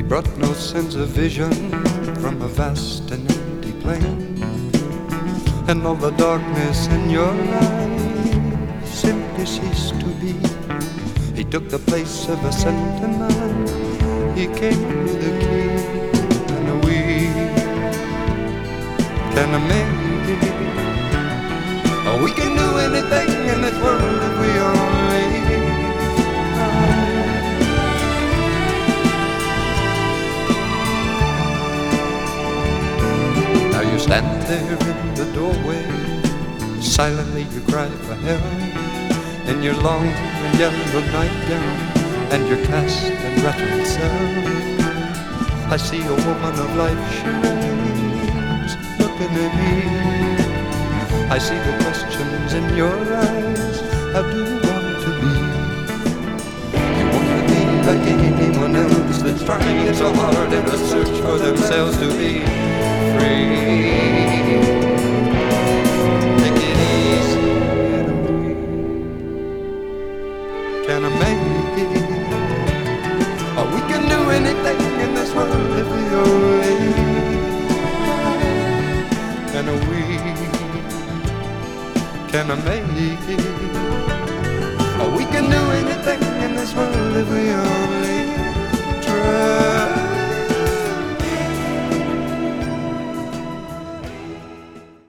brought no sense of vision from a vast and empty plain, and all the darkness in your eyes simply ceased to be. He took the place of a sentiment. He came with a key and a wheel and a maybe. Oh, we can do anything in this world if we only try. Now you stand there in the doorway, silently you cry for help, in your long and yellow nightgown and your cast and rattled cell. I see a woman of life charades looking at me. I see the questions in your eyes. How do you want to be? You want to be like anyone else that's trying so hard in a search for themselves to be free. Take it easy and breathe. Can I make it? Oh, we can do anything in this world if we only try. And we can I make it?